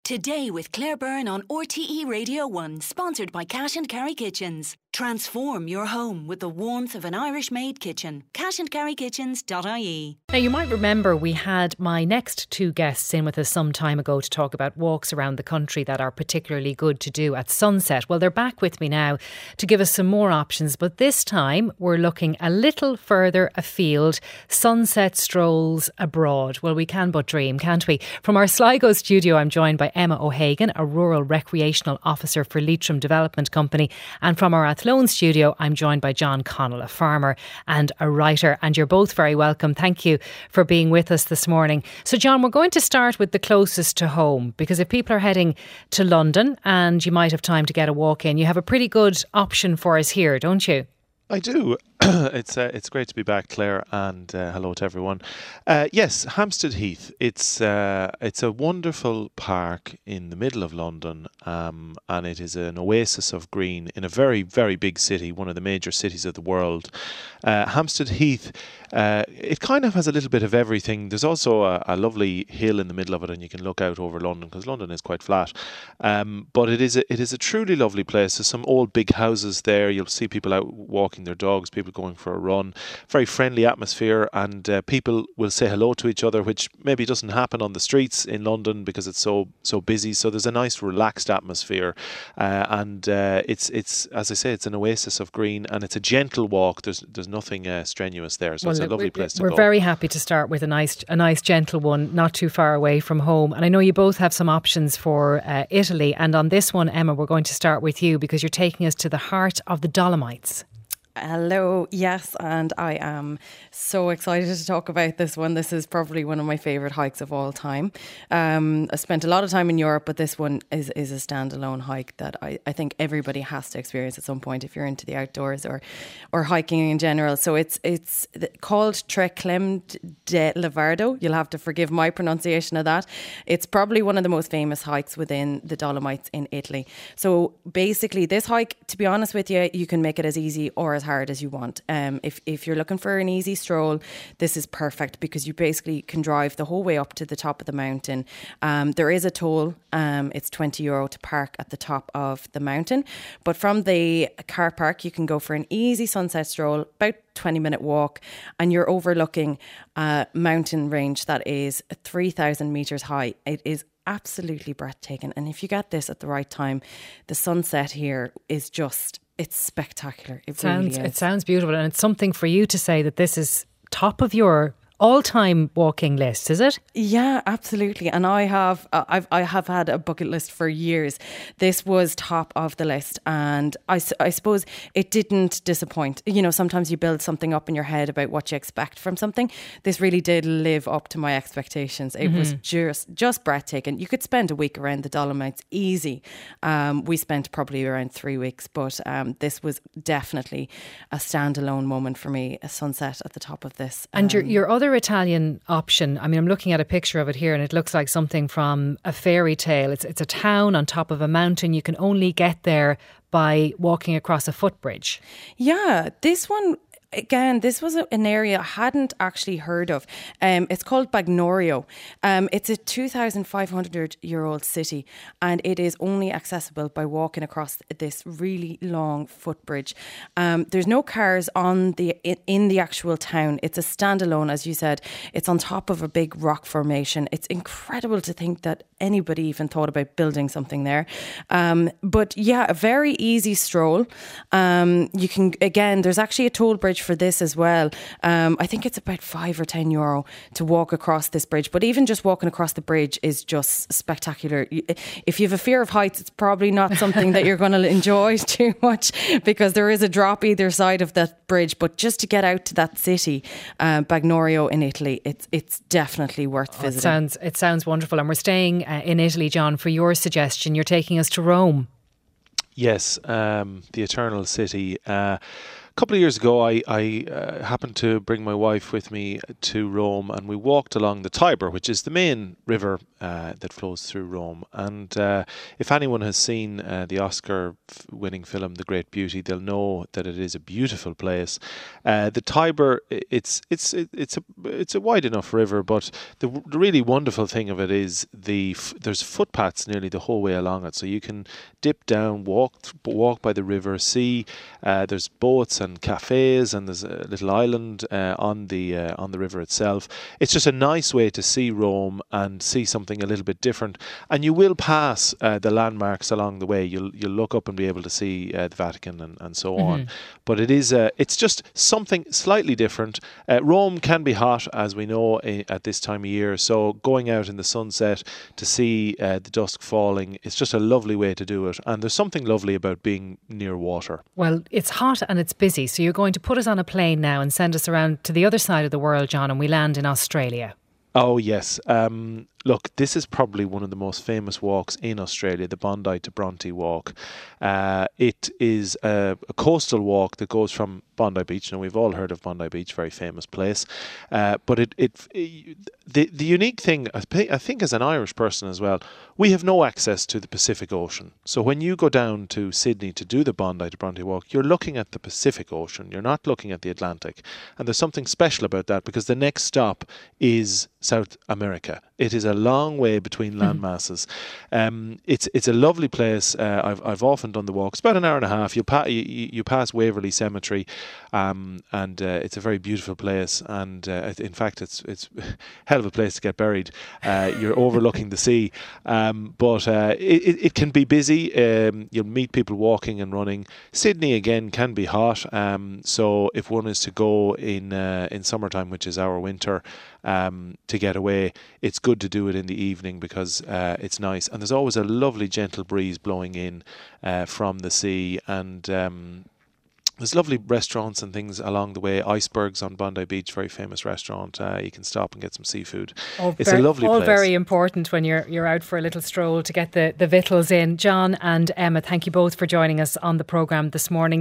Today with Claire Byrne on RTE Radio 1, sponsored by Cash and Carry Kitchens. Transform your home with the warmth of an Irish-made kitchen. cashandcarrykitchens.ie. Now, you might remember we had my next two guests in with us some time ago to talk about walks around the country that are particularly good to do at sunset. Well, they're back with me now to give us some more options, but this time we're looking a little further afield. Sunset strolls abroad. Well, we can but dream, can't we? From our Sligo studio, I'm joined by Emma O'Hagan, a Rural Recreational Officer for Leitrim Development Company, and from our Athlone studio, I'm joined by John Connell, a farmer and a writer, and you're both very welcome. Thank you for being with us this morning. So John, we're going to start with the closest to home, because if people are heading to London and you might have time to get a walk in, you have a pretty good option for us here, don't you? I do. It's great to be back, Claire, and hello to everyone. Yes, Hampstead Heath. It's a wonderful park in the middle of London, and it is an oasis of green in a very, very big city, one of the major cities of the world. Hampstead Heath, it kind of has a little bit of everything. There's also a lovely hill in the middle of it, and you can look out over London, because London is quite flat. But it is a truly lovely place. There's some old big houses there. You'll see people out walking their dogs, people going for a run. Very friendly atmosphere, and people will say hello to each other, which maybe doesn't happen on the streets in London because it's so busy. So there's a nice relaxed atmosphere, and it's as I say, it's an oasis of green, and it's a gentle walk. There's nothing strenuous there, so it's a lovely place to go. We're very happy to start with a nice gentle one, not too far away from home. And I know you both have some options for Italy, and on this one, Emma, we're going to start with you because you're taking us to the heart of the Dolomites. Hello, yes, and I am so excited to talk about this one. This is probably one of my favourite hikes of all time. I spent a lot of time in Europe, but this one is a standalone hike that I think everybody has to experience at some point if you're into the outdoors or hiking in general. So it's called Treclem de Levardo. You'll have to forgive my pronunciation of that. It's probably one of the most famous hikes within the Dolomites in Italy. So basically this hike, to be honest with you, you can make it as easy or as hard as you want. If you're looking for an easy stroll, this is perfect because you basically can drive the whole way up to the top of the mountain. There is a toll. It's €20 to park at the top of the mountain. But from the car park, you can go for an easy sunset stroll, about 20-minute walk, and you're overlooking a mountain range that is 3,000 metres high. It is absolutely breathtaking. And if you get this at the right time, the sunset here is just... it's spectacular. It sounds beautiful, and it's something for you to say that this is top of your all-time walking list, is it? Yeah, absolutely. And I have had a bucket list for years. This was top of the list, and I suppose it didn't disappoint. You know, sometimes you build something up in your head about what you expect from something. This really did live up to my expectations. It was just breathtaking. You could spend a week around the Dolomites easy. We spent probably around 3 weeks, but this was definitely a standalone moment for me, a sunset at the top of this. And your other Italian option, I mean, I'm looking at a picture of it here and it looks like something from a fairy tale. It's a town on top of a mountain. You can only get there by walking across a footbridge. Yeah, this one... again, this was an area I hadn't actually heard of. It's called Bagnorio. It's a 2,500-year-old city, and it is only accessible by walking across this really long footbridge. There's no cars in the actual town. It's a standalone, as you said. It's on top of a big rock formation. It's incredible to think that anybody even thought about building something there. But yeah, a very easy stroll. You can, again, there's actually a toll bridge for this as well. I think it's about €5 or €10 to walk across this bridge, but even just walking across the bridge is just spectacular. If you have a fear of heights, it's probably not something that you're going to enjoy too much because there is a drop either side of that bridge, but just to get out to that city, Bagnorio in Italy, it's definitely worth visiting. It sounds wonderful. And we're staying in Italy, John, for your suggestion. You're taking us to Rome. Yes, the Eternal City. couple of years ago, I happened to bring my wife with me to Rome, and we walked along the Tiber, which is the main river that flows through Rome. And if anyone has seen the Oscar-winning film *The Great Beauty*, they'll know that it is a beautiful place. The Tiber, it's a wide enough river, but the really wonderful thing of it is there's footpaths nearly the whole way along it, so you can dip down, walk by the river, see. There's boats and cafes, and there's a little island on the river itself. It's just a nice way to see Rome and see something a little bit different. And you will pass the landmarks along the way. You'll look up and be able to see the Vatican and so on. But it's just something slightly different. Rome can be hot, as we know, at this time of year. So going out in the sunset to see the dusk falling, it's just a lovely way to do it. And there's something lovely about being near water. Well, it's hot and it's busy, so you're going to put us on a plane now and send us around to the other side of the world, John, and we land in Australia. Oh, yes. Look, this is probably one of the most famous walks in Australia, the Bondi to Bronte walk. It is a coastal walk that goes from Bondi Beach. Now, we've all heard of Bondi Beach, very famous place. But the unique thing, I think as an Irish person as well, we have no access to the Pacific Ocean. So when you go down to Sydney to do the Bondi to Bronte walk, you're looking at the Pacific Ocean. You're not looking at the Atlantic. And there's something special about that, because the next stop is South America. It is a long way between land masses. It's a lovely place. I've often done the walk. It's about an hour and a half. You pass Waverley Cemetery, and it's a very beautiful place. And in fact, it's a hell of a place to get buried. You're overlooking the sea, but it can be busy. You'll meet people walking and running. Sydney again can be hot. So if one is to go in summertime, which is our winter, to get away, it's good to do it in the evening, because it's nice, and there's always a lovely gentle breeze blowing in from the sea, and there's lovely restaurants and things along the way. Icebergs on Bondi Beach, very famous restaurant. You can stop and get some seafood. It's a lovely place. All very important when you're out for a little stroll to get the victuals in. John and Emma, thank you both for joining us on the programme this morning.